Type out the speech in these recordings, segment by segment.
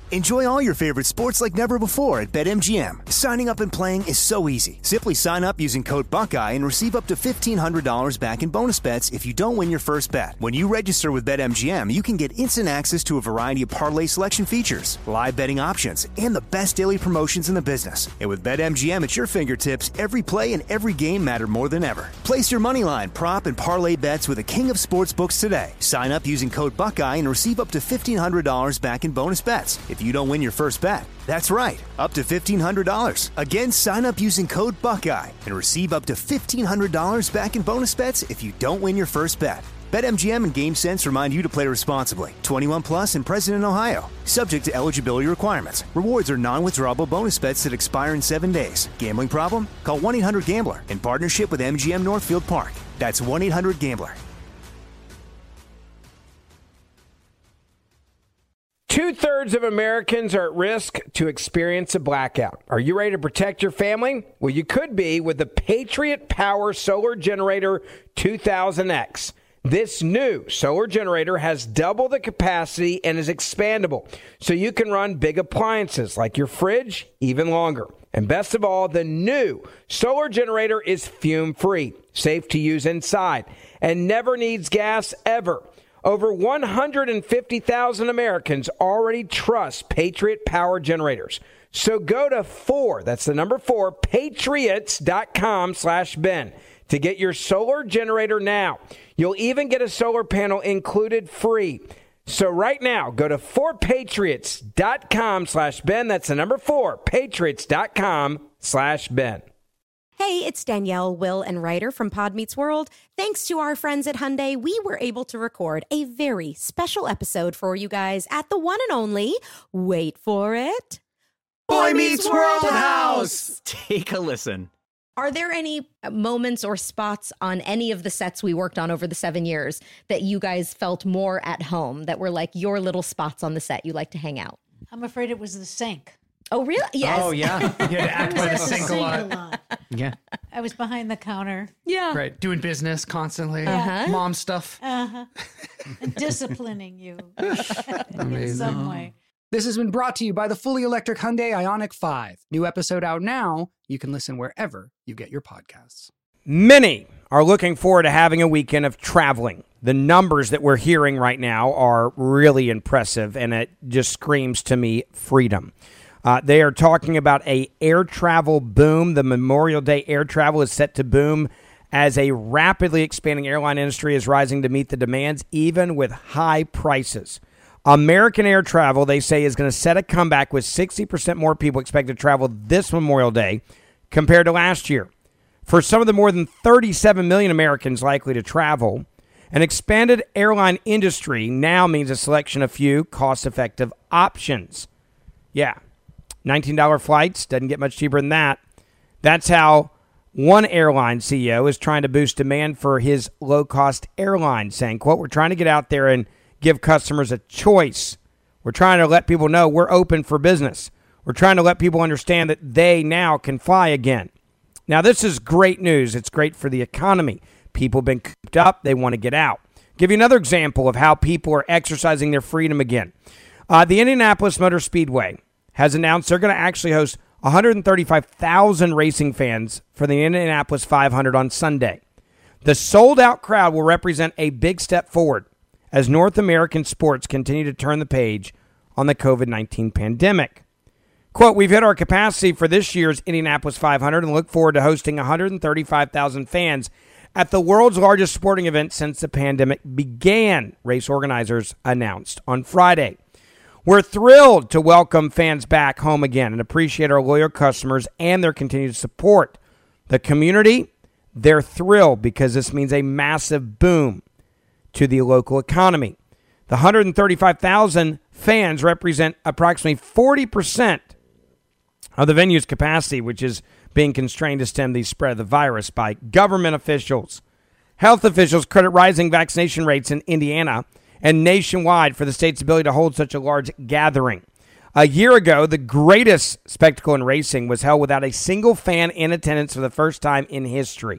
Enjoy all your favorite sports like never before at BetMGM. Signing up and playing is so easy. Simply sign up using code Buckeye and receive up to $1,500 back in bonus bets if you don't win your first bet. When you register with BetMGM, you can get instant access to a variety of parlay selection features, live betting options, and the best daily promotions in the business. And with BetMGM at your fingertips, every play and every game matter more than ever. Place your moneyline, prop, and parlay bets with the king of sportsbooks today. Sign up using code Buckeye and receive up to $1,500 back in bonus bets if you don't win your first bet. That's right, up to $1,500. Again, sign up using code Buckeye and receive up to $1,500 back in bonus bets if you don't win your first bet. BetMGM and GameSense remind you to play responsibly. 21 plus and present in Ohio. Subject to eligibility requirements. Rewards are non-withdrawable bonus bets that expire in 7 days. Gambling problem? Call 1-800-GAMBLER in partnership with MGM Northfield Park. That's 1-800-GAMBLER. 2/3 of Americans are at risk to experience a blackout. Are you ready to protect your family? Well, you could be with the Patriot Power Solar Generator 2000X. This new solar generator has double the capacity and is expandable, so you can run big appliances like your fridge even longer. And best of all, the new solar generator is fume-free, safe to use inside, and never needs gas ever. Over 150,000 Americans already trust Patriot Power Generators. So go to that's the number 4, patriots.com/Ben to get your solar generator now. You'll even get a solar panel included free. So right now, go to 4patriots.com/Ben. That's the number 4, patriots.com/Ben. Hey, it's Danielle, Will, and Ryder from Pod Meets World. Thanks to our friends at Hyundai, we were able to record a very special episode for you guys at the one and only, wait for it, Boy Meets World House! Take a listen. Are there any moments or spots on any of the sets we worked on over the 7 years that you guys felt more at home, that were like your little spots on the set you like to hang out? I'm afraid it was the sink. Oh, really? Yes. Oh, yeah. You had to act by the sink a lot. Yeah. I was behind the counter. Yeah. Right. Doing business constantly. Mom stuff. And disciplining you in Amazing. some way. This has been brought to you by the fully electric Hyundai Ioniq 5. New episode out now. You can listen wherever you get your podcasts. Many are looking forward to having a weekend of traveling. The numbers that we're hearing right now are really impressive, and it just screams to me freedom. They are talking about a air travel boom. The Memorial Day air travel is set to boom as a rapidly expanding airline industry is rising to meet the demands, even with high prices. American air travel, they say, is going to set a comeback with 60% more people expected to travel this Memorial Day compared to last year. For some of the more than 37 million Americans likely to travel, an expanded airline industry now means a selection of few cost-effective options. Yeah. $19 flights, doesn't get much cheaper than that. That's how one airline CEO is trying to boost demand for his low-cost airline, saying, quote, "We're trying to get out there and give customers a choice. We're trying to let people know we're open for business. We're trying to let people understand that they now can fly again." Now, this is great news. It's great for the economy. People have been cooped up. They want to get out. Give you another example of how people are exercising their freedom again. The Indianapolis Motor Speedway has announced they're going to actually host 135,000 racing fans for the Indianapolis 500 on Sunday. The sold-out crowd will represent a big step forward as North American sports continue to turn the page on the COVID-19 pandemic. Quote, "We've hit our capacity for this year's Indianapolis 500 and look forward to hosting 135,000 fans at the world's largest sporting event since the pandemic began," race organizers announced on Friday. "We're thrilled to welcome fans back home again and appreciate our loyal customers and their continued support. The community, they're thrilled because this means a massive boom to the local economy. The 135,000 fans represent approximately 40% of the venue's capacity, which is being constrained to stem the spread of the virus by government officials. Health officials credit rising vaccination rates in Indiana and nationwide for the state's ability to hold such a large gathering. A year ago, the greatest spectacle in racing was held without a single fan in attendance for the first time in history.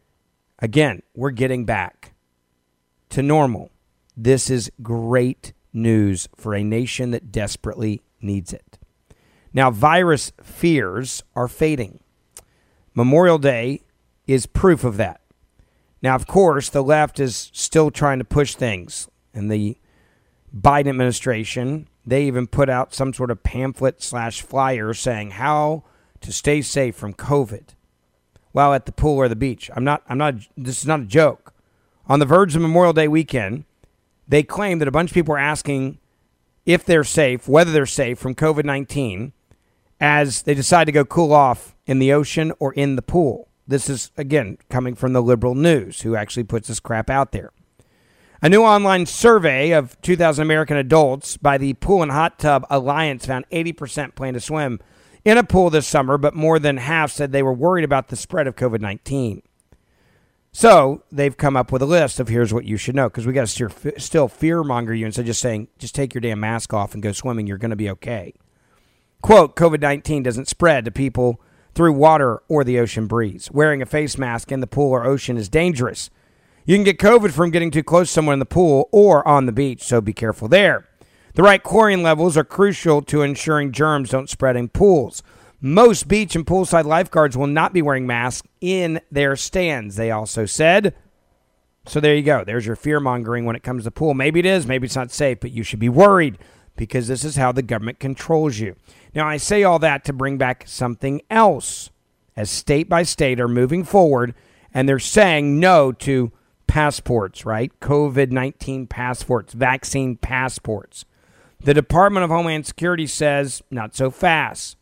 Again, we're getting back to normal. This is great news for a nation that desperately needs it. Now, virus fears are fading. Memorial Day is proof of that. Now, of course, the left is still trying to push things. And the Biden administration, they even put out some sort of pamphlet/flyer saying how to stay safe from COVID while at the pool or the beach. This is not a joke. On the verge of Memorial Day weekend, they claim that a bunch of people are asking if they're safe, whether they're safe from COVID-19, as they decide to go cool off in the ocean or in the pool. This is, again, coming from the liberal news, who actually puts this crap out there. A new online survey of 2,000 American adults by the Pool and Hot Tub Alliance found 80% plan to swim in a pool this summer, but more than half said they were worried about the spread of COVID-19. So they've come up with a list of here's what you should know, because we got to still fear-monger you instead of just saying, just take your damn mask off and go swimming. You're going to be okay. Quote, COVID-19 doesn't spread to people through water or the ocean breeze. Wearing a face mask in the pool or ocean is dangerous. You can get COVID from getting too close to someone in the pool or on the beach, so be careful there. The right chlorine levels are crucial to ensuring germs don't spread in pools. Most beach and poolside lifeguards will not be wearing masks in their stands, they also said. So there you go. There's your fear-mongering when it comes to pool. Maybe it is, maybe it's not safe, but you should be worried because this is how the government controls you. Now, I say all that to bring back something else. As state by state are moving forward, and they're saying no to passports, right? COVID-19 passports, vaccine passports. The Department of Homeland Security says not so fast.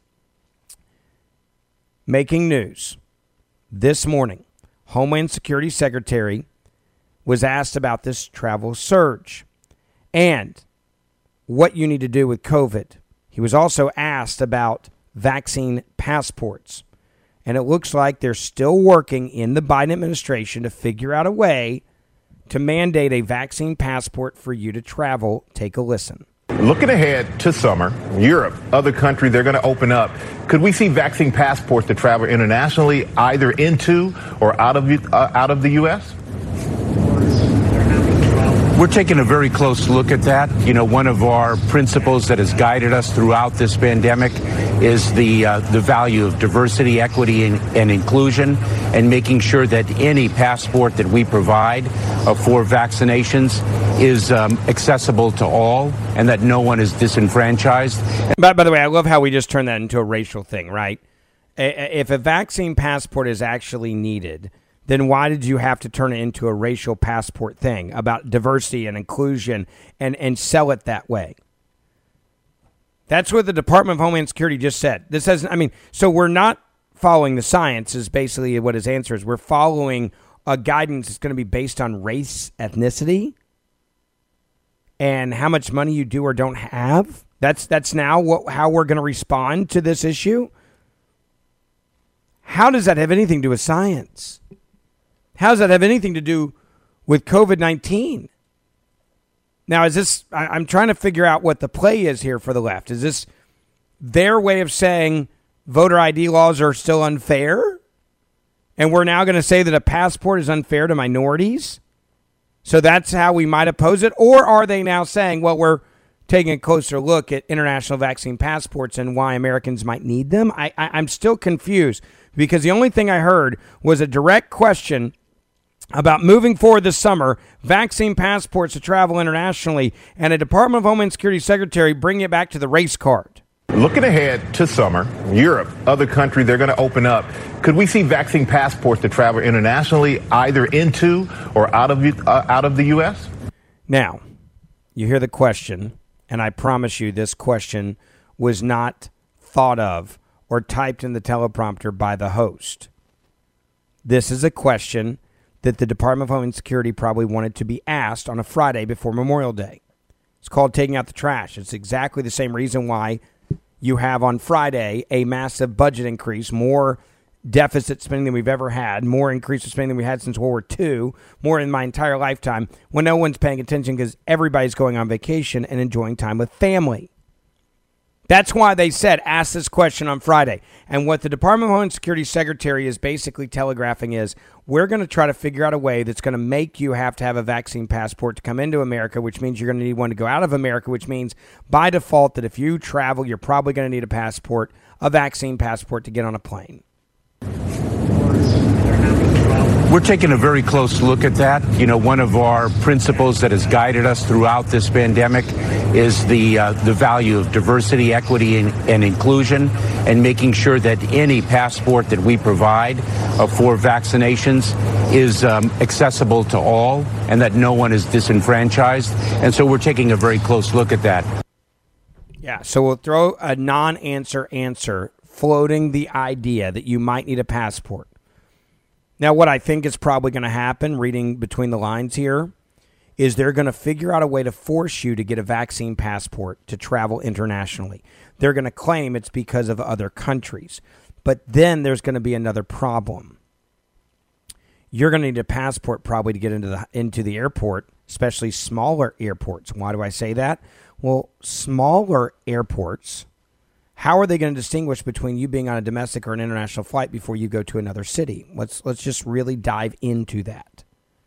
Making news. This morning, Homeland Security Secretary was asked about this travel surge and what you need to do with COVID. He was also asked about vaccine passports. And it looks like they're still working in the Biden administration to figure out a way to mandate a vaccine passport for you to travel. Take a listen. Looking ahead to summer, Europe, other countries, they're going to open up. Could we see vaccine passports to travel internationally, either into or out of the U.S.? We're taking a very close look at that. You know, one of our principles that has guided us throughout this pandemic is the value of diversity, equity, and inclusion, and making sure that any passport that we provide for vaccinations is accessible to all and that no one is disenfranchised. By the way, I love how we just turned that into a racial thing, right? If a vaccine passport is actually needed, then why did you have to turn it into a racial passport thing about diversity and inclusion and sell it that way? That's what the Department of Homeland Security just said. This has, so we're not following the science is basically what his answer is. We're following a guidance that's going to be based on race, ethnicity, and how much money you do or don't have. That's now how we're going to respond to this issue. How does that have anything to do with science? How does that have anything to do with COVID-19? Now, is this, I'm trying to figure out what the play is here for the left. Is this their way of saying voter ID laws are still unfair? And we're now going to say that a passport is unfair to minorities? So that's how we might oppose it? Or are they now saying, well, we're taking a closer look at international vaccine passports and why Americans might need them? I'm still confused because the only thing I heard was a direct question about moving forward this summer, vaccine passports to travel internationally, and a Department of Homeland Security Secretary bringing it back to the race card. Looking ahead to summer, Europe, other countries, they're going to open up. Could we see vaccine passports to travel internationally, either into or out of the U.S.? Now, you hear the question, and I promise you this question was not thought of or typed in the teleprompter by the host. This is a question that the Department of Homeland Security probably wanted to be asked on a Friday before Memorial Day. It's called taking out the trash. It's exactly the same reason why you have on Friday a massive budget increase, more deficit spending than we've ever had, more increase of spending than we had since World War II, more in my entire lifetime, when no one's paying attention because everybody's going on vacation and enjoying time with family. That's why they said, ask this question on Friday. And what the Department of Homeland Security Secretary is basically telegraphing is, we're going to try to figure out a way that's going to make you have to have a vaccine passport to come into America, which means you're going to need one to go out of America, which means by default that if you travel, you're probably going to need a vaccine passport to get on a plane. We're taking a very close look at that. You know, one of our principles that has guided us throughout this pandemic is the value of diversity, equity, and inclusion, and making sure that any passport that we provide for vaccinations is accessible to all and that no one is disenfranchised. And so we're taking a very close look at that. Yeah, so we'll throw a non-answer answer floating the idea that you might need a passport. Now, what I think is probably going to happen, reading between the lines here, is they're going to figure out a way to force you to get a vaccine passport to travel internationally. They're going to claim it's because of other countries. But then there's going to be another problem. You're going to need a passport probably to get into the airport, especially smaller airports. Why do I say that? Well, smaller airports, how are they going to distinguish between you being on a domestic or an international flight before you go to another city? Let's just really dive into that.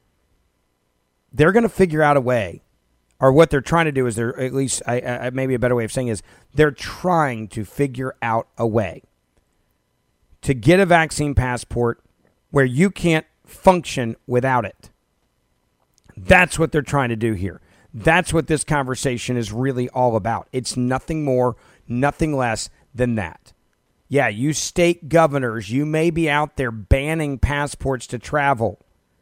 They're going to figure out a way, or what they're trying to do is they're, at least maybe a better way of saying is, they're trying to figure out a way to get a vaccine passport where you can't function without it. That's what they're trying to do here. That's what this conversation is really all about. It's nothing more, nothing less than that. Yeah, you state governors, you may be out there banning passports to travel,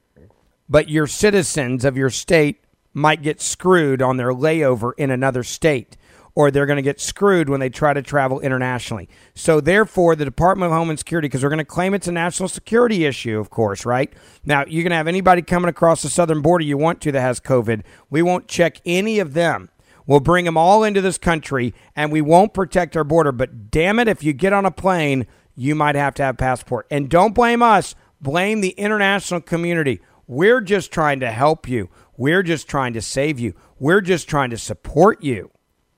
but your citizens of your state might get screwed on their layover in another state, or they're going to get screwed when they try to travel internationally. So therefore, the Department of Homeland Security, because we're going to claim it's a national security issue, of course, right? Now, you can have anybody coming across the southern border you want to that has COVID. We won't check any of them. We'll bring them all into this country, and we won't protect our border. But damn it, if you get on a plane, you might have to have a passport. And don't blame us. Blame the international community. We're just trying to help you. We're just trying to save you. We're just trying to support you.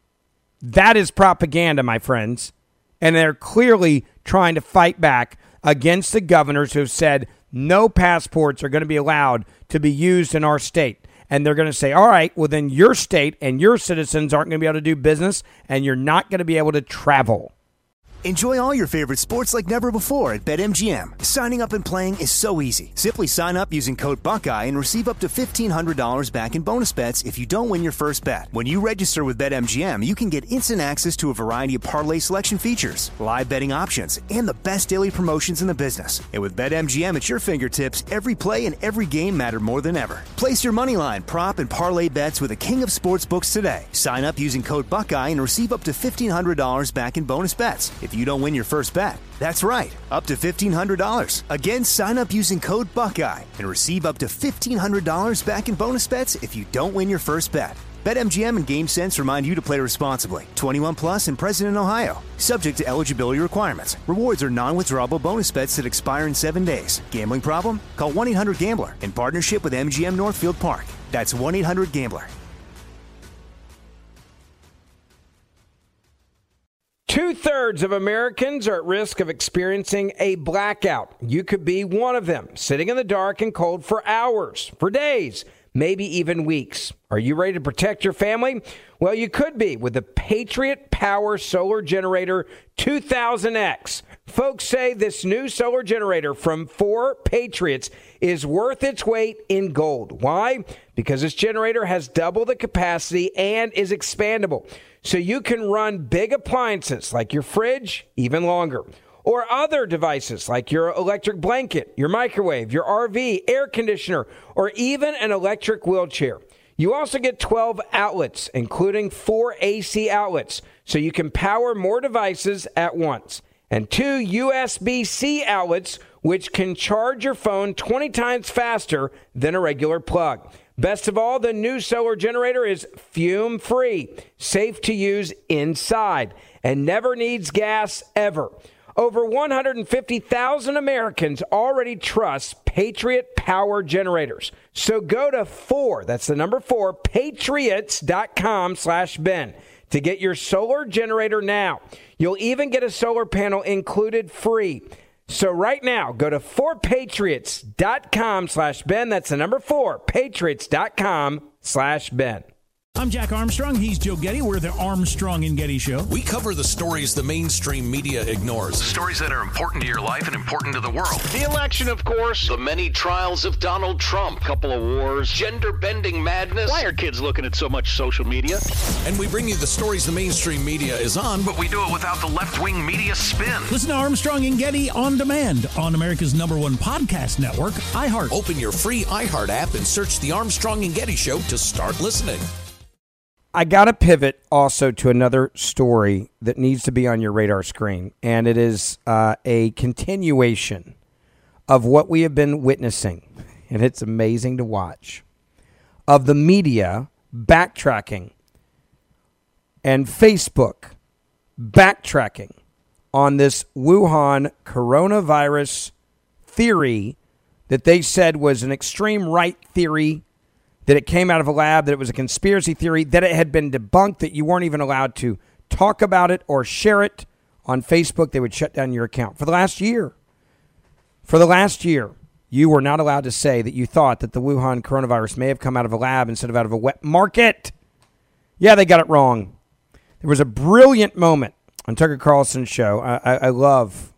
That is propaganda, my friends. And they're clearly trying to fight back against the governors who have said no passports are going to be allowed to be used in our state. And they're going to say, all right, well, then your state and your citizens aren't going to be able to do business, and you're not going to be able to travel. Enjoy all your favorite sports like never before at BetMGM. Signing up and playing is so easy. Simply sign up using code Buckeye and receive up to $1,500 back in bonus bets if you don't win your first bet. When you register with BetMGM, you can get instant access to a variety of parlay selection features, live betting options, and the best daily promotions in the business. And with BetMGM at your fingertips, every play and every game matter more than ever. Place your moneyline, prop, and parlay bets with the king of sportsbooks today. Sign up using code Buckeye and receive up to $1,500 back in bonus bets if you don't win your first bet. That's right, up to $1,500. Again, sign up using code Buckeye and receive up to $1,500 back in bonus bets if you don't win your first bet. BetMGM and GameSense remind you to play responsibly. 21 plus and present in Ohio. Subject to eligibility requirements. Rewards are non-withdrawable bonus bets that expire in 7 days. Gambling problem? Call 1-800-GAMBLER in partnership with MGM Northfield Park. That's 1-800-GAMBLER. 2/3 of Americans are at risk of experiencing a blackout. You could be one of them, sitting in the dark and cold for hours, for days, maybe even weeks. Are you ready to protect your family? Well, you could be with the Patriot Power Solar Generator 2000X. Folks say this new solar generator from 4 Patriots is worth its weight in gold. Why? Because this generator has double the capacity and is expandable. So you can run big appliances like your fridge even longer, or other devices like your electric blanket, your microwave, your RV, air conditioner, or even an electric wheelchair. You also get 12 outlets, including 4 AC outlets, so you can power more devices at once, and 2 USB-C outlets, which can charge your phone 20 times faster than a regular plug. Best of all, the new solar generator is fume-free, safe to use inside, and never needs gas ever. Over 150,000 Americans already trust Patriot Power Generators. So go to 4, that's the number 4, patriots.com/Ben. to get your solar generator now. You'll even get a solar panel included free. So right now, go to 4patriots.com/Ben. That's the number 4, patriots.com/Ben. I'm Jack Armstrong. He's Joe Getty. We're the Armstrong and Getty Show. We cover the stories the mainstream media ignores. Stories that are important to your life and important to the world. The election, of course. The many trials of Donald Trump. Couple of wars. Gender-bending madness. Why are kids looking at so much social media? And we bring you the stories the mainstream media is on, but we do it without the left-wing media spin. Listen to Armstrong and Getty on demand on America's #1 podcast network, iHeart. Open your free iHeart app and search The Armstrong and Getty Show to start listening. I got to pivot also to another story that needs to be on your radar screen, and it is a continuation of what we have been witnessing, and it's amazing to watch, of the media backtracking and Facebook backtracking on this Wuhan coronavirus theory that they said was an extreme right theory, that it came out of a lab, that it was a conspiracy theory, that it had been debunked, that you weren't even allowed to talk about it or share it on Facebook. They would shut down your account. For the last year, you were not allowed to say that you thought that the Wuhan coronavirus may have come out of a lab instead of out of a wet market. Yeah, they got it wrong. There was a brilliant moment on Tucker Carlson's show. I love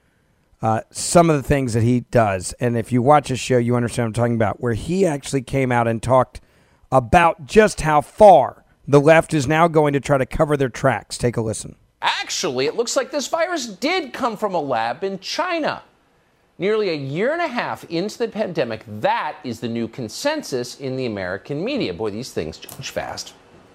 some of the things that he does. And if you watch his show, you understand what I'm talking about, where he actually came out and talked about just how far the left is now going to try to cover their tracks. Take a listen. Actually, it looks like this virus did come from a lab in China. Nearly a year and a half into the pandemic, that is the new consensus in the American media. Boy, these things change fast.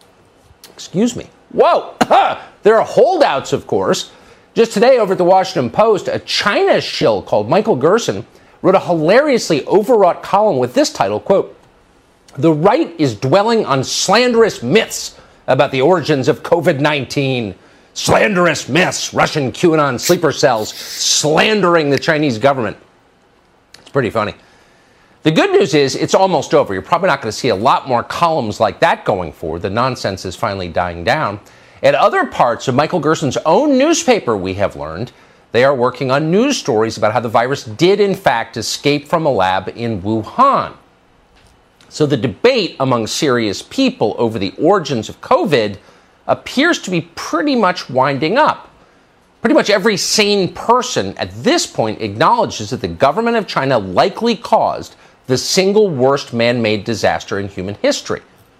Excuse me. Whoa! There are holdouts, of course. Just today, over at the Washington Post, a China shill called Michael Gerson wrote a hilariously overwrought column with this title, quote, "The right is dwelling on slanderous myths about the origins of COVID-19. Slanderous myths, Russian QAnon sleeper cells slandering the Chinese government." It's pretty funny. The good news is it's almost over. You're probably not going to see a lot more columns like that going forward. The nonsense is finally dying down. At other parts of Michael Gerson's own newspaper, we have learned, they are working on news stories about how the virus did, in fact, escape from a lab in Wuhan. So the debate among serious people over the origins of COVID appears to be pretty much winding up. Pretty much every sane person at this point acknowledges that the government of China likely caused the single worst man-made disaster in human history.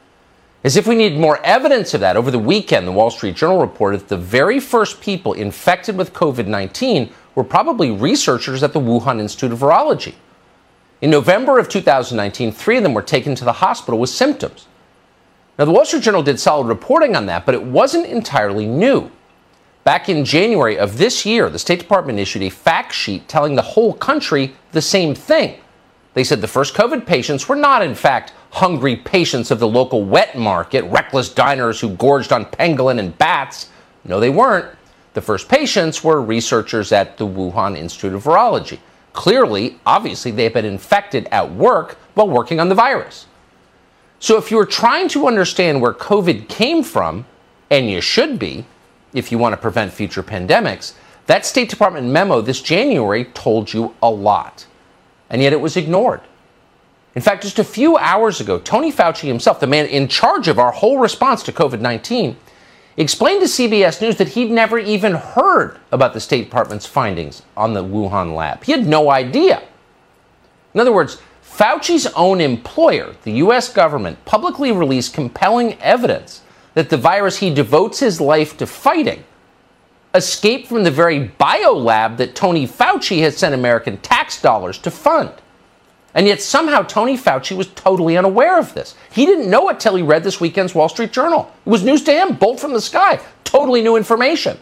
As if we need more evidence of that, over the weekend, the Wall Street Journal reported that the very first people infected with COVID-19 were probably researchers at the Wuhan Institute of Virology. In November of 2019, 3 of them were taken to the hospital with symptoms. Now, the Wall Street Journal did solid reporting on that, but it wasn't entirely new. Back in January of this year, the State Department issued a fact sheet telling the whole country the same thing. They said the first COVID patients were not, in fact, hungry patients of the local wet market, reckless diners who gorged on pangolin and bats. No, they weren't. The first patients were researchers at the Wuhan Institute of Virology. Clearly, obviously, they had been infected at work while working on the virus. So if you're trying to understand where COVID came from, and you should be, if you want to prevent future pandemics, that State Department memo this January told you a lot. And yet it was ignored. In fact, just a few hours ago, Tony Fauci himself, the man in charge of our whole response to COVID-19, explained to CBS News that he'd never even heard about the State Department's findings on the Wuhan lab. He had no idea. In other words, Fauci's own employer, the U.S. government, publicly released compelling evidence that the virus he devotes his life to fighting escaped from the very biolab that Tony Fauci has sent American tax dollars to fund. And yet somehow Tony Fauci was totally unaware of this. He didn't know it till he read this weekend's Wall Street Journal. It was news to him, bolt from the sky, totally new information.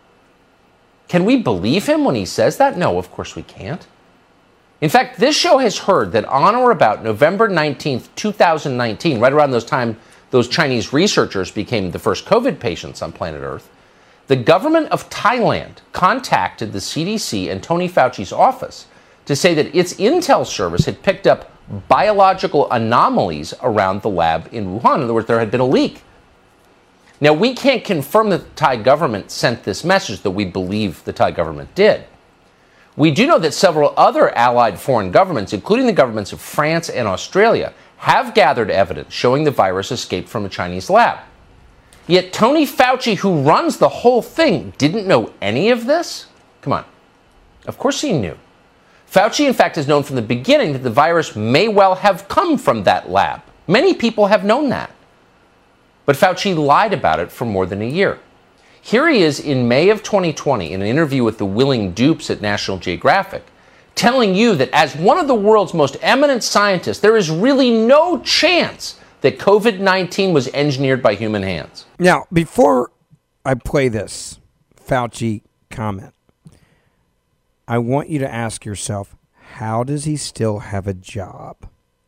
Can we believe him when he says that? No, of course we can't. In fact, this show has heard that on or about November 19th, 2019, right around those time those Chinese researchers became the first COVID patients on planet Earth, the government of Thailand contacted the CDC and Tony Fauci's office to say that its intel service had picked up biological anomalies around the lab in Wuhan. In other words, there had been a leak. Now, we can't confirm that the Thai government sent this message, though we believe the Thai government did. We do know that several other allied foreign governments, including the governments of France and Australia, have gathered evidence showing the virus escaped from a Chinese lab. Yet Tony Fauci, who runs the whole thing, didn't know any of this? Come on. Of course he knew. Fauci, in fact, has known from the beginning that the virus may well have come from that lab. Many people have known that. But Fauci lied about it for more than a year. Here he is in May of 2020 in an interview with the willing dupes at National Geographic, telling you that as one of the world's most eminent scientists, there is really no chance that COVID-19 was engineered by human hands. Now, before I play this Fauci comment, I want you to ask yourself, how does he still have a job?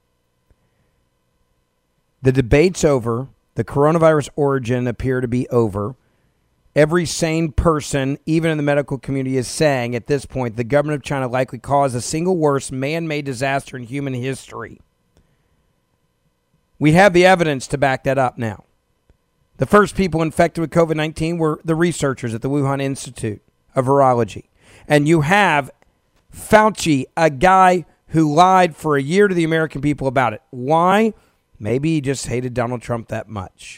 The debate's over. The coronavirus origin appear to be over. Every sane person, even in the medical community, is saying at this point the government of China likely caused the single worst man-made disaster in human history. We have the evidence to back that up now. The first people infected with COVID-19 were the researchers at the Wuhan Institute of Virology. And you have Fauci, a guy who lied for a year to the American people about it. Why? Maybe he just hated Donald Trump that much.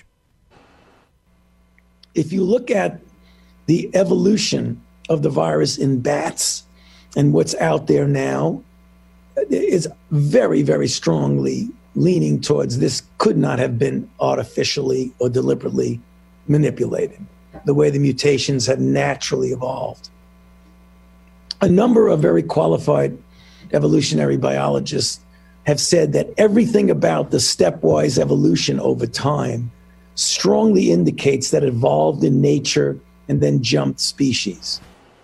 If you look at the evolution of the virus in bats and what's out there now, it's very, very strongly leaning towards this could not have been artificially or deliberately manipulated, the way the mutations have naturally evolved. A number of very qualified evolutionary biologists have said that everything about the stepwise evolution over time strongly indicates that it evolved in nature and then jumped species.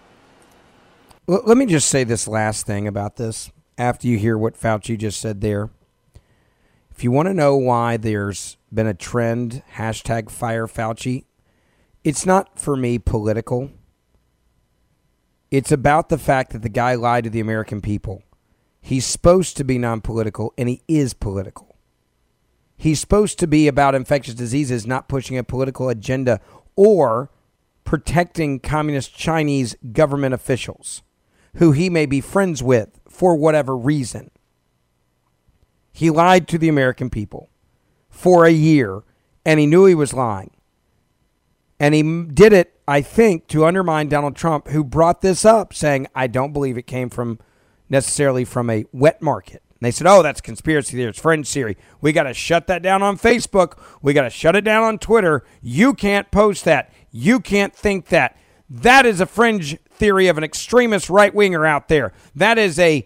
Well, let me just say this last thing about this after you hear what Fauci just said there. If you want to know why there's been a trend, hashtag fire Fauci, it's not for me political. It's about the fact that the guy lied to the American people. He's supposed to be non-political, and he is political. He's supposed to be about infectious diseases, not pushing a political agenda or protecting communist Chinese government officials who he may be friends with for whatever reason. He lied to the American people for a year, and he knew he was lying. And he did it, I think, to undermine Donald Trump, who brought this up, saying, I don't believe it came necessarily from a wet market. And they said, oh, that's conspiracy theory. It's fringe theory. We got to shut that down on Facebook. We got to shut it down on Twitter. You can't post that. You can't think that. That is a fringe theory of an extremist right-winger out there. That is a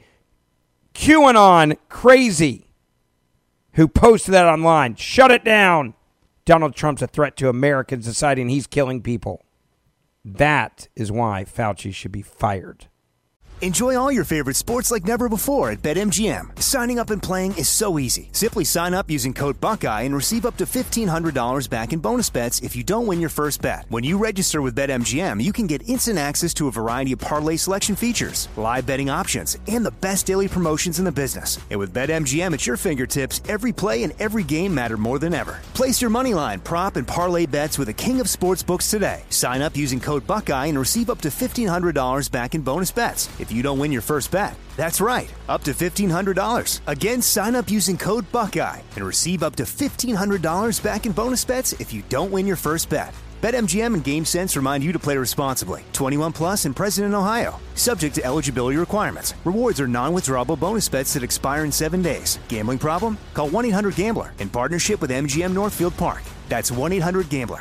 QAnon crazy who posted that online. Shut it down. Donald Trump's a threat to American society, and he's killing people. That is why Fauci should be fired. Enjoy all your favorite sports like never before at BetMGM. Signing up and playing is so easy. Simply sign up using code Buckeye and receive up to $1,500 back in bonus bets if you don't win your first bet. When you register with BetMGM, you can get instant access to a variety of parlay selection features, live betting options, and the best daily promotions in the business. And with BetMGM at your fingertips, every play and every game matter more than ever. Place your moneyline, prop, and parlay bets with the king of sportsbooks today. Sign up using code Buckeye and receive up to $1,500 back in bonus bets if you don't win your first bet. That's right, up to $1,500. Again, sign up using code Buckeye and receive up to $1,500 back in bonus bets if you don't win your first bet. BetMGM and GameSense remind you to play responsibly. 21 plus and present in Ohio. Subject to eligibility requirements. Rewards are non-withdrawable bonus bets that expire in 7 days. Gambling problem? Call 1-800-GAMBLER in partnership with MGM Northfield Park. That's 1-800-GAMBLER.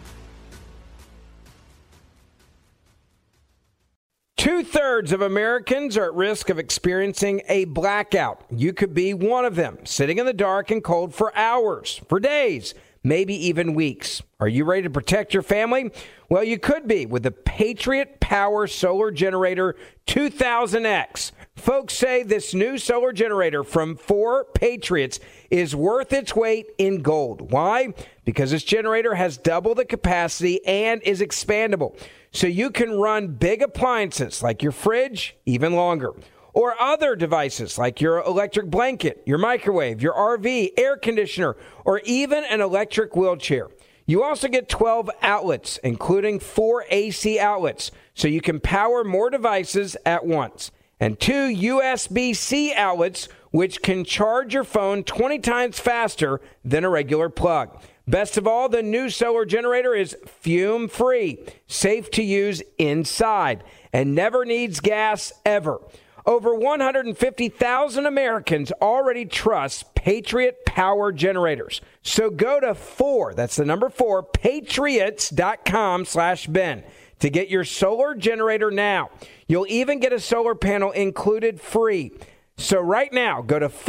2/3 of Americans are at risk of experiencing a blackout. You could be one of them, sitting in the dark and cold for hours, for days, maybe even weeks. Are you ready to protect your family? Well, you could be with the Patriot Power Solar Generator 2000X. Folks say this new solar generator from 4 Patriots is worth its weight in gold. Why? Because this generator has double the capacity and is expandable. So you can run big appliances like your fridge even longer, or other devices like your electric blanket, your microwave, your RV, air conditioner, or even an electric wheelchair. You also get 12 outlets, including 4 AC outlets, so you can power more devices at once, and 2 USB-C outlets, which can charge your phone 20 times faster than a regular plug. Best of all, the new solar generator is fume-free, safe to use inside, and never needs gas ever. Over 150,000 Americans already trust Patriot Power Generators. So go to 4, that's the number 4, patriots.com/Ben to get your solar generator now. You'll even get a solar panel included free. So right now, go to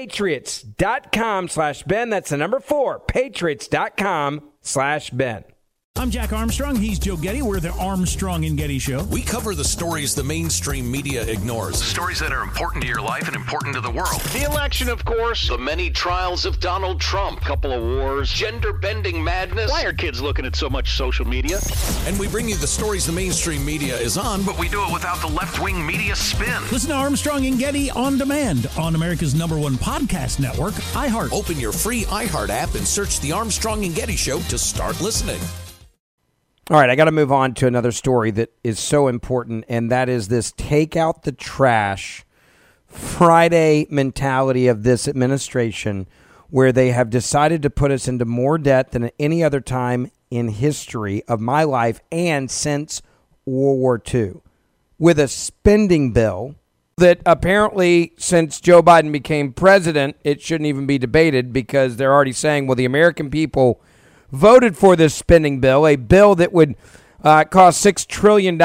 4patriots.com/Ben. That's the number 4, patriots.com/Ben. I'm Jack Armstrong. He's Joe Getty. We're the Armstrong and Getty Show. We cover the stories the mainstream media ignores. Stories that are important to your life and important to the world. The election, of course. The many trials of Donald Trump. Couple of wars. Gender-bending madness. Why are kids looking at so much social media? And we bring you the stories the mainstream media is on, but we do it without the left-wing media spin. Listen to Armstrong and Getty on demand on America's #1 podcast network, iHeart. Open your free iHeart app and search the Armstrong and Getty Show to start listening. All right, I got to move on to another story that is so important, and that is this take out the trash Friday mentality of this administration, where they have decided to put us into more debt than at any other time in history of my life and since World War II, with a spending bill that apparently since Joe Biden became president, it shouldn't even be debated because they're already saying, well, the American people voted for this spending bill, a bill that would cost $6 trillion.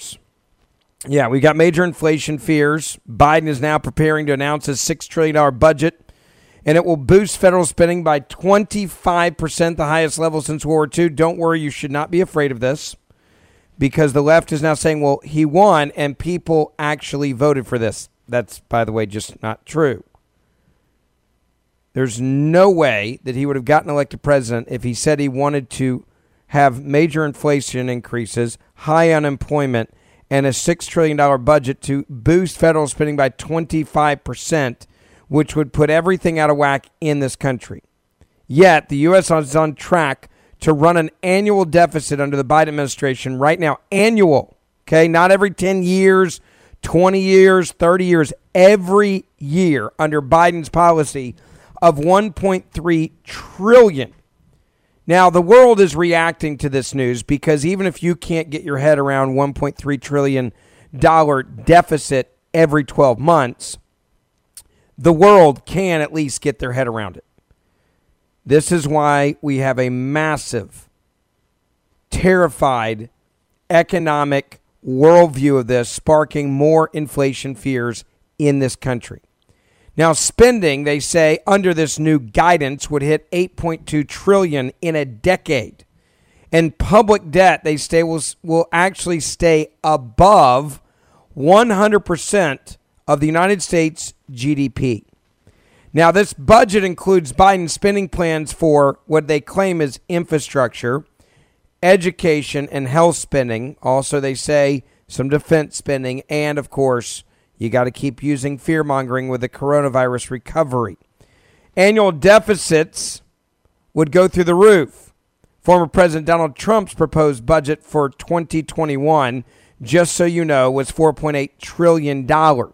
Yeah, we got major inflation fears. Biden is now preparing to announce his $6 trillion budget, and it will boost federal spending by 25%, the highest level since World War II. Don't worry, you should not be afraid of this, because the left is now saying, well, he won, and people actually voted for this. That's, by the way, just not true. There's no way that he would have gotten elected president if he said he wanted to have major inflation increases, high unemployment, and a $6 trillion budget to boost federal spending by 25%, which would put everything out of whack in this country. Yet, the U.S. is on track to run an annual deficit under the Biden administration right now. Annual, okay? Not every 10 years, 20 years, 30 years. Every year under Biden's policy of $1.3 trillion. Now, the world is reacting to this news because even if you can't get your head around $1.3 trillion deficit every 12 months, the world can at least get their head around it. This is why we have a massive, terrified economic worldview of this, sparking more inflation fears in this country. Now, spending, they say, under this new guidance would hit $8.2 trillion in a decade. And public debt, they say, will actually stay above 100% of the United States GDP. Now, this budget includes Biden's spending plans for what they claim is infrastructure, education, and health spending. Also, they say some defense spending, and, of course, you got to keep using fear-mongering with the coronavirus recovery. Annual deficits would go through the roof. Former President Donald Trump's proposed budget for 2021, just so you know, was $4.8 trillion.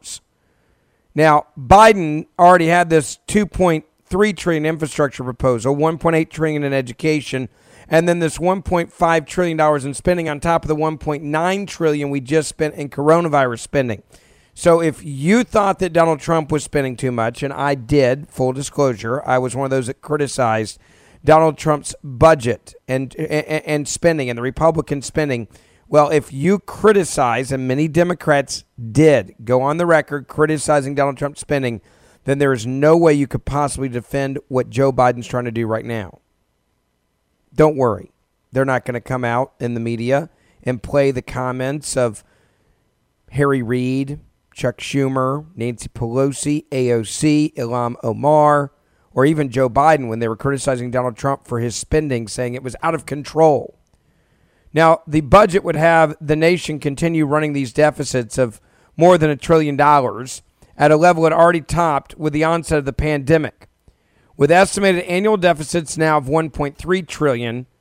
Now, Biden already had this $2.3 trillion infrastructure proposal, $1.8 trillion in education, and then this $1.5 trillion in spending on top of the $1.9 trillion we just spent in coronavirus spending. So if you thought that Donald Trump was spending too much, and I did, full disclosure, I was one of those that criticized Donald Trump's budget and spending and the Republican spending. Well, if you criticize, and many Democrats did go on the record criticizing Donald Trump's spending, then there is no way you could possibly defend what Joe Biden's trying to do right now. Don't worry. They're not going to come out in the media and play the comments of Harry Reid, Chuck Schumer, Nancy Pelosi, AOC, Ilhan Omar, or even Joe Biden when they were criticizing Donald Trump for his spending, saying it was out of control. Now, the budget would have the nation continue running these deficits of more than $1 trillion at a level it already topped with the onset of the pandemic. With estimated annual deficits now of $1.3 trillion,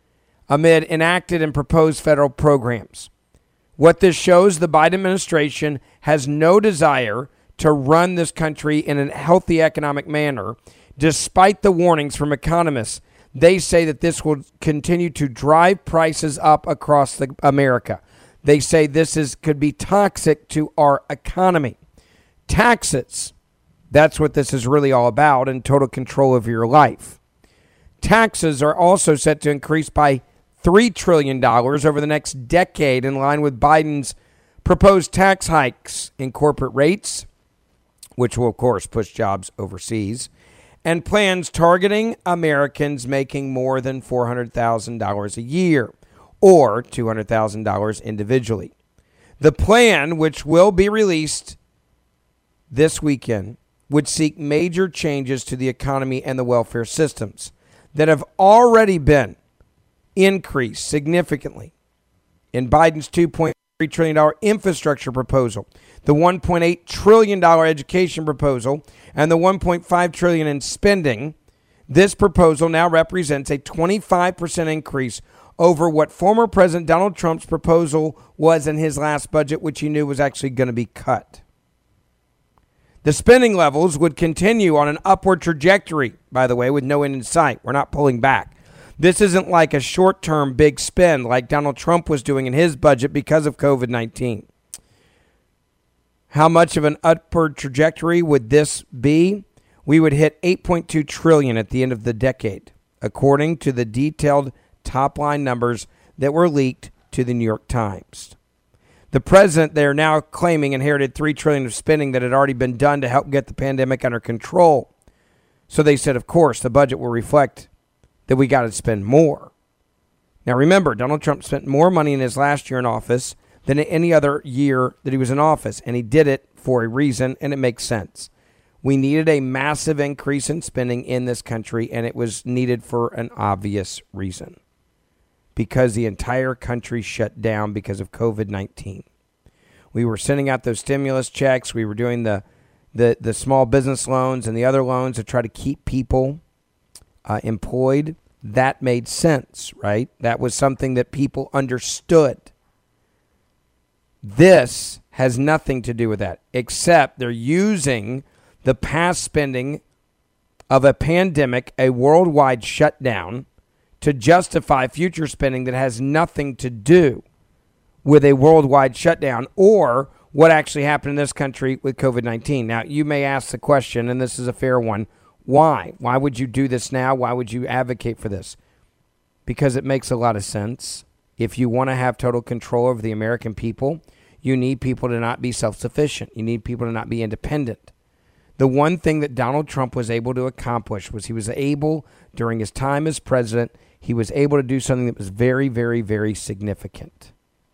amid enacted and proposed federal programs. What this shows, the Biden administration has no desire to run this country in a healthy economic manner, despite the warnings from economists. They say that this will continue to drive prices up across America. They say this could be toxic to our economy. Taxes, that's what this is really all about, and total control of your life. Taxes are also set to increase by $3 trillion over the next decade, in line with Biden's proposed tax hikes in corporate rates, which will, of course, push jobs overseas, and plans targeting Americans making more than $400,000 a year, or $200,000 individually. The plan, which will be released this weekend, would seek major changes to the economy and the welfare systems that have already been increased significantly in Biden's $2.3 trillion infrastructure proposal, the $1.8 trillion education proposal, and the $1.5 trillion in spending. This proposal now represents a 25% increase over what former President Donald Trump's proposal was in his last budget, which he knew was actually going to be cut. The spending levels would continue on an upward trajectory, by the way, with no end in sight. We're not pulling back. This isn't like a short-term big spend like Donald Trump was doing in his budget because of COVID-19. How much of an upward trajectory would this be? We would hit $8.2 trillion at the end of the decade, according to the detailed top-line numbers that were leaked to the New York Times. The president, they're now claiming, inherited $3 trillion of spending that had already been done to help get the pandemic under control. So they said, of course, the budget will reflect that we got to spend more. Now remember, Donald Trump spent more money in his last year in office than any other year that he was in office, and he did it for a reason, and it makes sense. We needed a massive increase in spending in this country, and it was needed for an obvious reason. Because the entire country shut down because of COVID-19. We were sending out those stimulus checks. We were doing the small business loans and the other loans to try to keep people employed. That made sense, right? That was something that people understood. This has nothing to do with that, except they're using the past spending of a pandemic, a worldwide shutdown, to justify future spending that has nothing to do with a worldwide shutdown or what actually happened in this country with COVID-19. Now, you may ask the question, and this is a fair one, why? Why would you do this now? Why would you advocate for this? Because it makes a lot of sense. If you want to have total control over the American people, you need people to not be self-sufficient. You need people to not be independent. The one thing that Donald Trump was able to accomplish was he was able, during his time as president, he was able to do something that was very, very, very significant.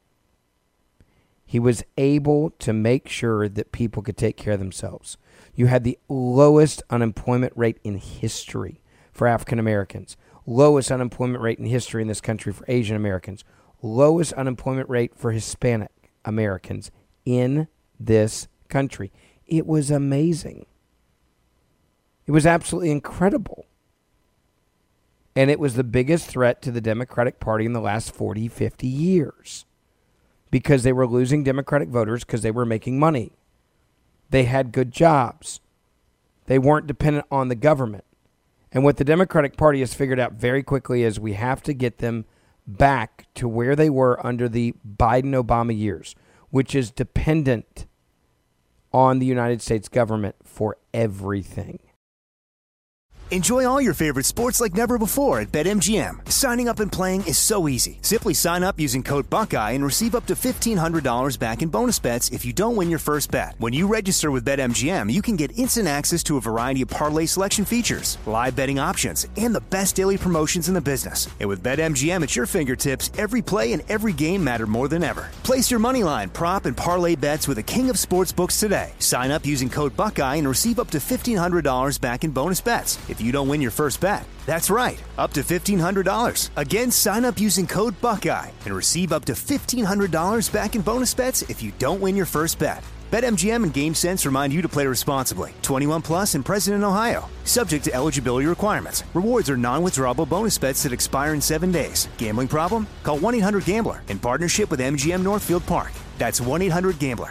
He was able to make sure that people could take care of themselves. You had the lowest unemployment rate in history for African Americans, lowest unemployment rate in history in this country for Asian Americans, lowest unemployment rate for Hispanic Americans in this country. It was amazing. It was absolutely incredible. And it was the biggest threat to the Democratic Party in the last 40, 50 years because they were losing Democratic voters because they were making money. They had good jobs. They weren't dependent on the government. And what the Democratic Party has figured out very quickly is we have to get them back to where they were under the Biden-Obama years, which is dependent on the United States government for everything. Enjoy all your favorite sports like never before at BetMGM. Signing up and playing is so easy. Simply sign up using code Buckeye and receive up to $1,500 back in bonus bets if you don't win your first bet. When you register with BetMGM, you can get instant access to a variety of parlay selection features, live betting options, and the best daily promotions in the business. And with BetMGM at your fingertips, every play and every game matter more than ever. Place your moneyline, prop, and parlay bets with the king of sportsbooks today. Sign up using code Buckeye and receive up to $1,500 back in bonus bets if you don't win your first bet. That's right, up to $1,500. Again, sign up using code Buckeye and receive up to $1,500 back in bonus bets if you don't win your first bet. BetMGM and GameSense remind you to play responsibly. 21 plus and present in Ohio. Subject to eligibility requirements. Rewards are non-withdrawable bonus bets that expire in 7 days. Gambling problem? Call 1-800-GAMBLER in partnership with MGM Northfield Park. That's 1-800-GAMBLER.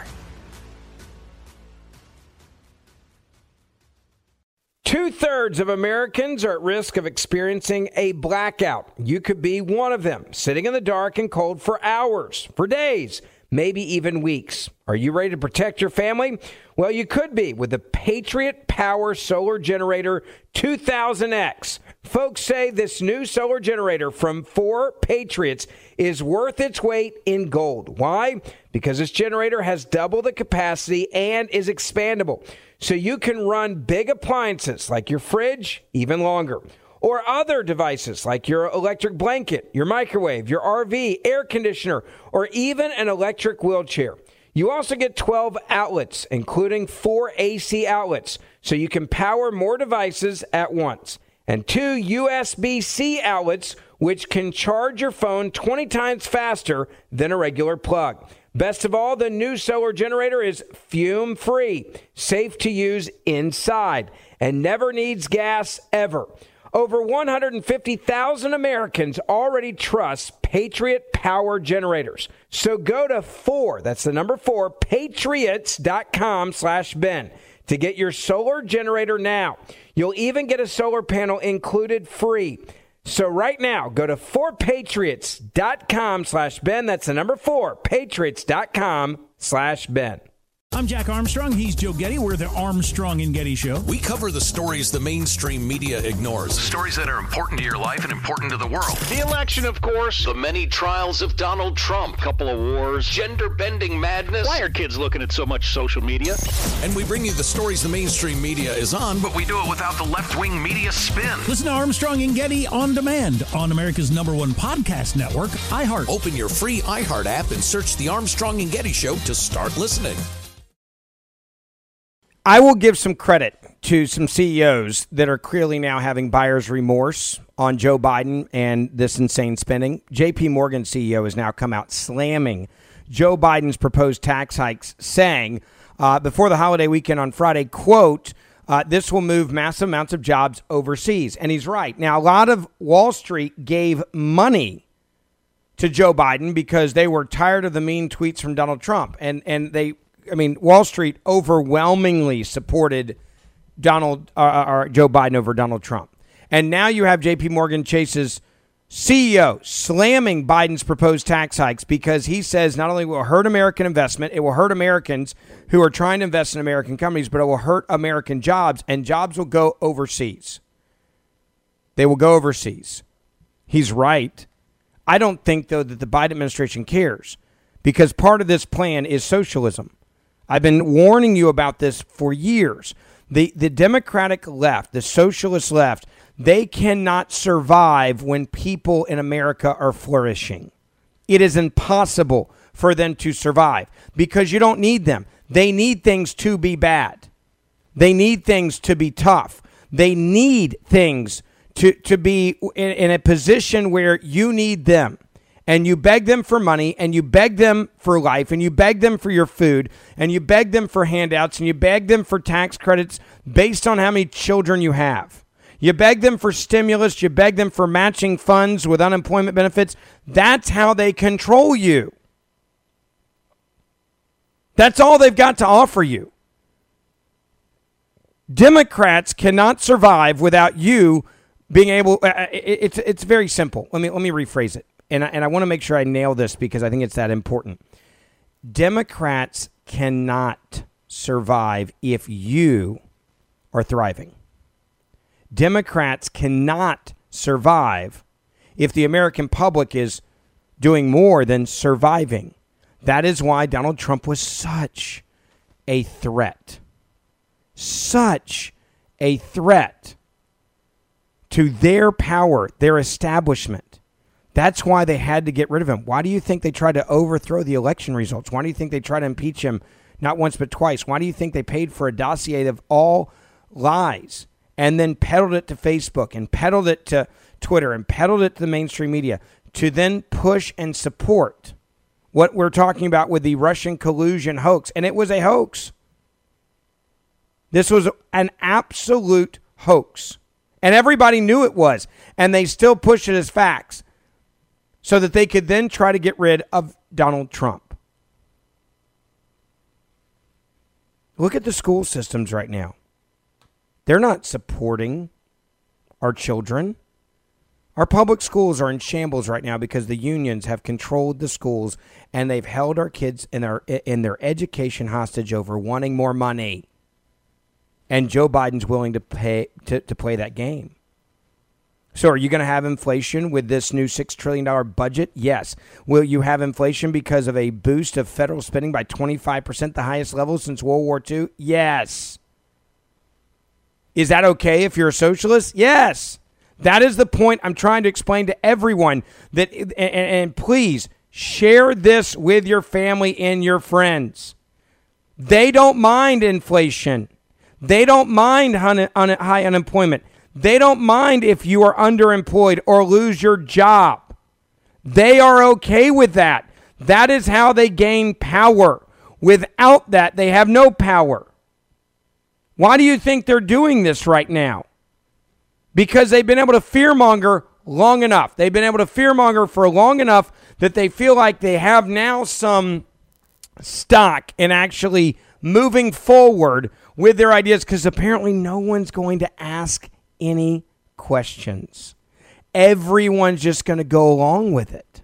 2/3 of Americans are at risk of experiencing a blackout. You could be one of them, sitting in the dark and cold for hours, for days, maybe even weeks. Are you ready to protect your family? Well, you could be with the Patriot Power Solar Generator 2000X. Folks say this new solar generator from 4 Patriots is worth its weight in gold. Why? Because this generator has double the capacity and is expandable. So you can run big appliances like your fridge even longer, or other devices like your electric blanket, your microwave, your RV, air conditioner, or even an electric wheelchair. You also get 12 outlets, including 4 AC outlets, so you can power more devices at once, and 2 USB-C outlets, which can charge your phone 20 times faster than a regular plug. Best of all, the new solar generator is fume-free, safe to use inside, and never needs gas ever. Over 150,000 Americans already trust Patriot Power Generators. So go to 4, that's the number 4, patriots.com/Ben to get your solar generator now. You'll even get a solar panel included free. So right now, go to 4patriots.com/Ben. That's the number 4, patriots.com/Ben. I'm Jack Armstrong. He's Joe Getty. We're the Armstrong and Getty Show. We cover the stories the mainstream media ignores. The stories that are important to your life and important to the world. The election, of course. The many trials of Donald Trump. Couple of wars. Gender-bending madness. Why are kids looking at so much social media? And we bring you the stories the mainstream media is on, but we do it without the left-wing media spin. Listen to Armstrong and Getty on demand on America's #1 podcast network, iHeart. Open your free iHeart app and search the Armstrong and Getty Show to start listening. I will give some credit to some CEOs that are clearly now having buyer's remorse on Joe Biden and this insane spending. JP Morgan CEO has now come out slamming Joe Biden's proposed tax hikes, saying before the holiday weekend on Friday, quote, this will move massive amounts of jobs overseas. And he's right. Now, a lot of Wall Street gave money to Joe Biden because they were tired of the mean tweets from Donald Trump. Wall Street overwhelmingly supported Joe Biden over Donald Trump. And now you have JP Morgan Chase's CEO slamming Biden's proposed tax hikes because he says not only will it hurt American investment, it will hurt Americans who are trying to invest in American companies, but it will hurt American jobs, and jobs will go overseas. They will go overseas. He's right. I don't think, though, that the Biden administration cares, because part of this plan is socialism. I've been warning you about this for years. The Democratic left, the socialist left, they cannot survive when people in America are flourishing. It is impossible for them to survive because you don't need them. They need things to be bad. They need things to be tough. They need things to be in a position where you need them. And you beg them for money, and you beg them for life, and you beg them for your food, and you beg them for handouts, and you beg them for tax credits based on how many children you have. You beg them for stimulus. You beg them for matching funds with unemployment benefits. That's how they control you. That's all they've got to offer you. Democrats cannot survive without you being able. It's very simple. Let me rephrase it. And I want to make sure I nail this because I think it's that important. Democrats cannot survive if you are thriving. Democrats cannot survive if the American public is doing more than surviving. That is why Donald Trump was such a threat. Such a threat to their power, their establishment. That's why they had to get rid of him. Why do you think they tried to overthrow the election results? Why do you think they tried to impeach him not once but twice? Why do you think they paid for a dossier of all lies and then peddled it to Facebook and peddled it to Twitter and peddled it to the mainstream media to then push and support what we're talking about with the Russian collusion hoax. And it was a hoax. This was an absolute hoax. And everybody knew it was. And they still push it as facts so that they could then try to get rid of Donald Trump. Look at the school systems right now. They're not supporting our children. Our public schools are in shambles right now because the unions have controlled the schools and they've held our kids in their education hostage over wanting more money. And Joe Biden's willing to pay to play that game. So are you going to have inflation with this new $6 trillion budget? Yes. Will you have inflation because of a boost of federal spending by 25%, the highest level since World War II? Yes. Is that okay if you're a socialist? Yes. That is the point I'm trying to explain to everyone. That, and please share this with your family and your friends. They don't mind inflation. They don't mind high unemployment. They don't mind if you are underemployed or lose your job. They are okay with that. That is how they gain power. Without that, they have no power. Why do you think they're doing this right now? Because they've been able to fearmonger long enough. They've been able to fearmonger for long enough that they feel like they have now some stock in actually moving forward with their ideas, because apparently no one's going to ask any questions. Everyone's just going to go along with it.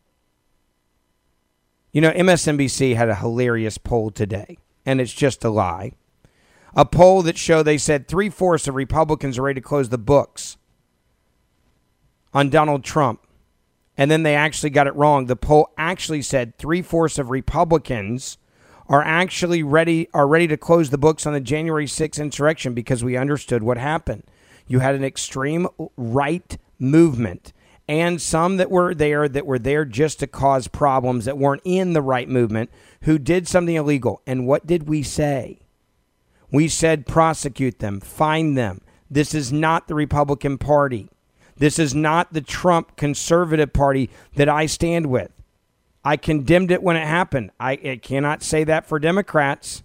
You know, MSNBC had a hilarious poll today, and it's just a lie. A poll that showed, they said 3/4 of Republicans are ready to close the books on Donald Trump. And then they actually got it wrong. The poll actually said 3/4 of Republicans are actually ready to close the books on the January 6th insurrection, because we understood what happened. You had an extreme right movement and some that were there just to cause problems that weren't in the right movement, who did something illegal. And what did we say? We said prosecute them, fine them. This is not the Republican Party. This is not the Trump conservative party that I stand with. I condemned it when it happened. I cannot say that for Democrats.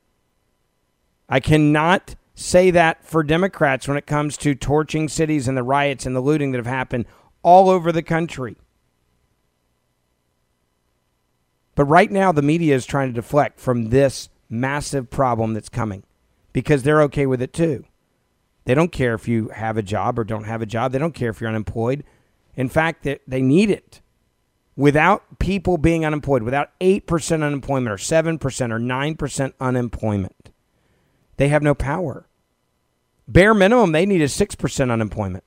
I cannot say that for Democrats when it comes to torching cities and the riots and the looting that have happened all over the country. But right now, the media is trying to deflect from this massive problem that's coming, because they're okay with it too. They don't care if you have a job or don't have a job. They don't care if you're unemployed. In fact, they need it. Without people being unemployed, without 8% unemployment or 7% or 9% unemployment, they have no power. Bare minimum, they need a 6% unemployment.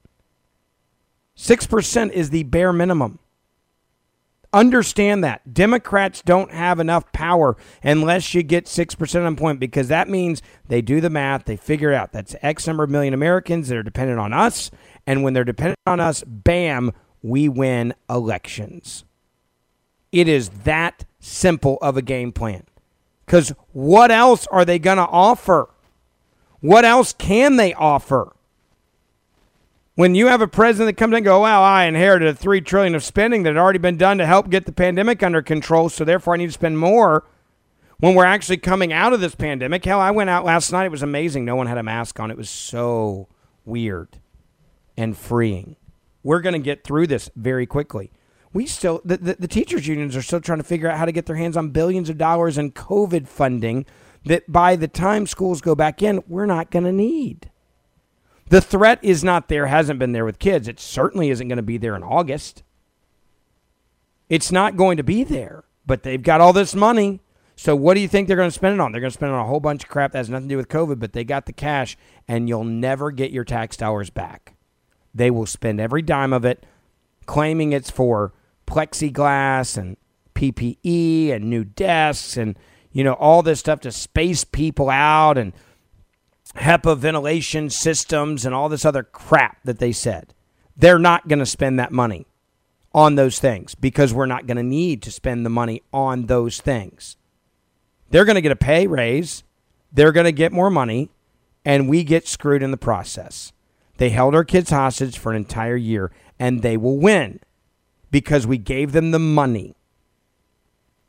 6% is the bare minimum. Understand that. Democrats don't have enough power unless you get 6% unemployment, because that means they do the math, they figure out that's X number of million Americans that are dependent on us, and when they're dependent on us, bam, we win elections. It is that simple of a game plan. Because what else are they going to offer? What else can they offer? When you have a president that comes in and goes, well, I inherited $3 trillion of spending that had already been done to help get the pandemic under control, so therefore I need to spend more. When we're actually coming out of this pandemic, hell, I went out last night. It was amazing. No one had a mask on. It was so weird and freeing. We're going to get through this very quickly. The teachers' unions are still trying to figure out how to get their hands on billions of dollars in COVID funding that by the time schools go back in, we're not going to need. The threat is not there, hasn't been there with kids. It certainly isn't going to be there in August. It's not going to be there, but they've got all this money. So what do you think they're going to spend it on? They're going to spend it on a whole bunch of crap that has nothing to do with COVID, but they got the cash, and you'll never get your tax dollars back. They will spend every dime of it, claiming it's for plexiglass and PPE and new desks and, all this stuff to space people out and HEPA ventilation systems and all this other crap that they said. They're not going to spend that money on those things because we're not going to need to spend the money on those things. They're going to get a pay raise. They're going to get more money, and we get screwed in the process. They held our kids hostage for an entire year, and they will win because we gave them the money.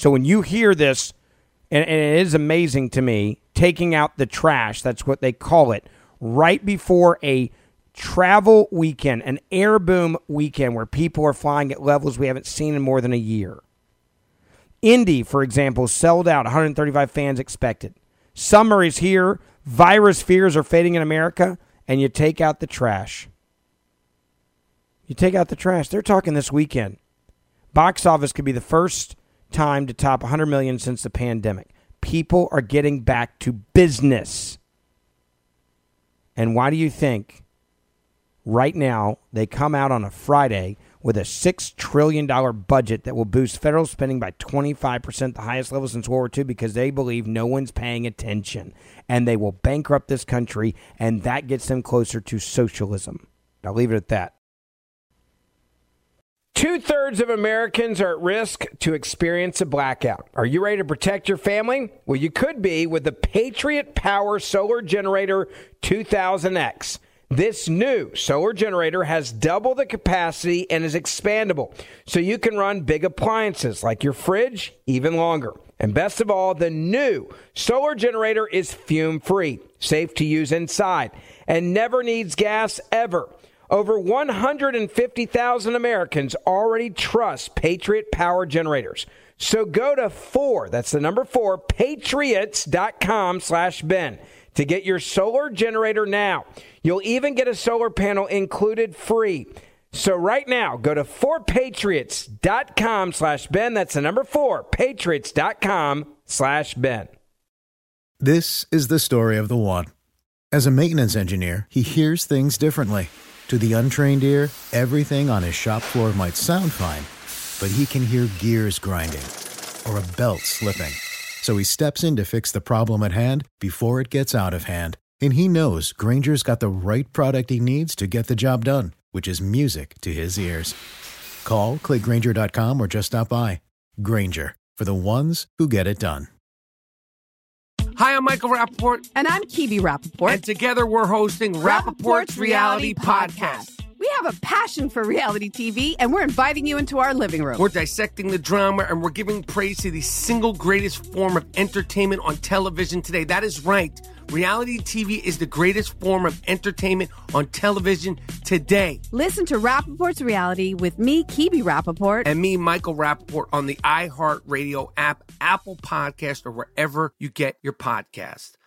So when you hear this, and it is amazing to me, taking out the trash, that's what they call it, right before a travel weekend, an air boom weekend where people are flying at levels we haven't seen in more than a year. Indy, for example, sold out, 135 fans expected. Summer is here, virus fears are fading in America, and you take out the trash. You take out the trash. They're talking this weekend. Box office could be the first time to top 100 million since the pandemic. People are getting back to business. And why do you think right now they come out on a Friday with a $6 trillion budget that will boost federal spending by 25%, the highest level since World War II, because they believe no one's paying attention, and they will bankrupt this country, and that gets them closer to socialism. I'll leave it at that. 2/3 of Americans are at risk to experience a blackout. Are you ready to protect your family? Well, you could be with the Patriot Power Solar Generator 2000X. This new solar generator has double the capacity and is expandable, so you can run big appliances like your fridge even longer. And best of all, the new solar generator is fume-free, safe to use inside, and never needs gas ever. Over 150,000 Americans already trust Patriot Power Generators. So go to 4, that's the number 4, patriots.com/Ben to get your solar generator now. You'll even get a solar panel included free. So right now, go to 4patriots.com/Ben. That's the number 4, patriots.com/Ben. This is the story of the one. As a maintenance engineer, he hears things differently. To the untrained ear, everything on his shop floor might sound fine, but he can hear gears grinding or a belt slipping. So he steps in to fix the problem at hand before it gets out of hand. And he knows Grainger's got the right product he needs to get the job done, which is music to his ears. Call, click Grainger.com, or just stop by. Grainger, for the ones who get it done. Hi, I'm Michael Rappaport. And I'm Kibi Rappaport. And together we're hosting Rappaport's Reality Podcast. We have a passion for reality TV, and we're inviting you into our living room. We're dissecting the drama, and we're giving praise to the single greatest form of entertainment on television today. That is right. Reality TV is the greatest form of entertainment on television today. Listen to Rappaport's Reality with me, Kibi Rappaport. And me, Michael Rappaport, on the iHeartRadio app, Apple Podcast, or wherever you get your podcast.